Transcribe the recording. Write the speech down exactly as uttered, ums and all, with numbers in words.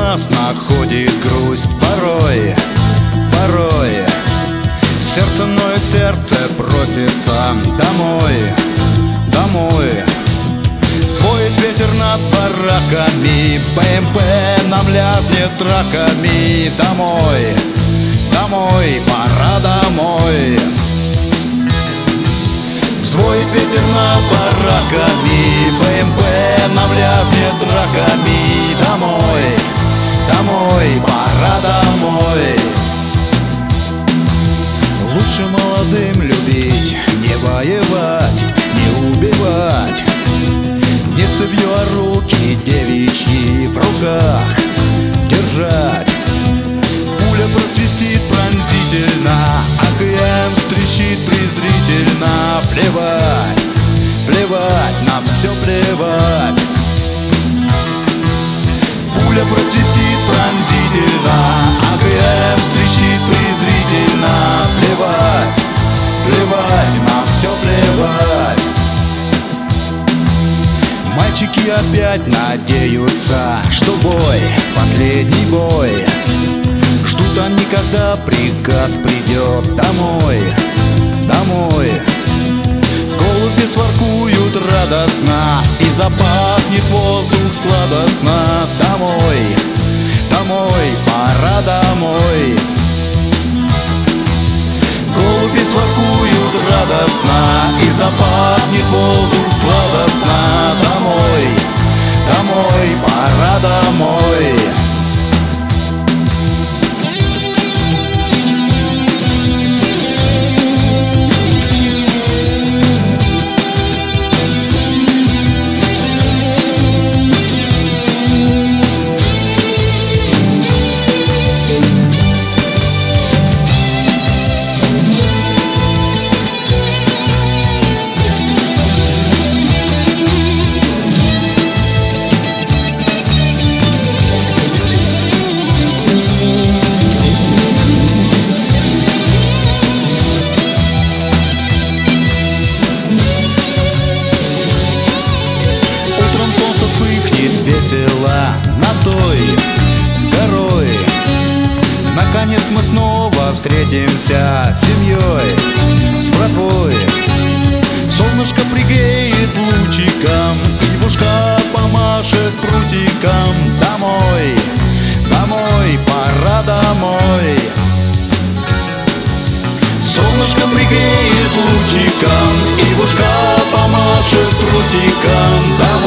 нас находит грусть порой, порой. Сердце ноет, сердце просится домой, домой. Своет ветер над бараками, БМП нам лязнет раками. Домой, домой, пора домой. Взвоет ветер над бараками, БМП нам лязнет раками. Домой, домой, пора домой. Лучше молодым любить, не воевать, не убивать. Не цепью, а руки девичьи в руках держать. Пуля просвистит пронзительно, АКМ стрещит презрительно. Плевать, плевать, на все плевать. Пуля просвистит пронзительно, АКМ стрещит презрительно. Плевать, плевать, на все плевать. Мальчики опять надеются, что бой, последний бой. Ждут они, когда приказ придет домой, домой. Голуби своркуют радостно, и запахнет воздух сладостно. Домой, домой, пора домой. Голуби своркуют радостно, и запахнет воздух сладостно. Домой, домой, пора домой. Весело над той горой. Наконец мы снова встретимся с семьей, с братвой. Солнышко пригреет лучиком, Ивушка помашет прутиком. Домой, домой, пора домой. Солнышко пригреет лучиком, Ивушка помашет прутиком. Домой.